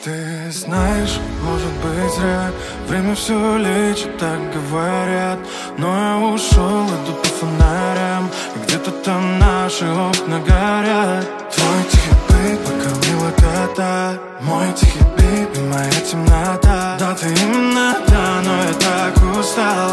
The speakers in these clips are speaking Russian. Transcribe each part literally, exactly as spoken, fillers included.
Ты знаешь, может быть зря время все лечит, так говорят. Но я ушел, иду по фонарям, и где-то там наши окна горят. Твой тихий бит, пока милота, мой тихий бит и моя темнота. Да, ты именно та, но я так устал.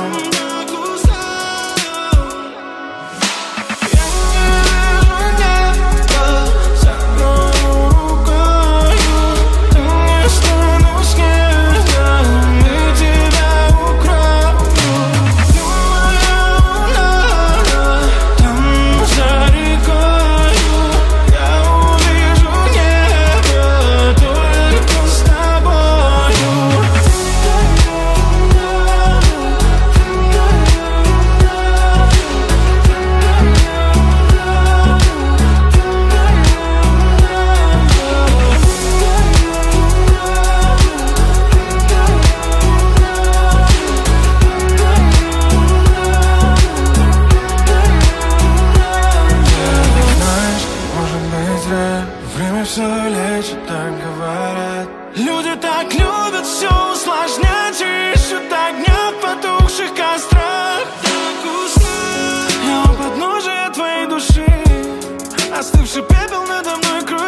Время все лечит, так говорят. Люди так любят все усложнять и ищут огня в потухших кострах. Я у подножия твоей души, остывший пепел надо мной кружит.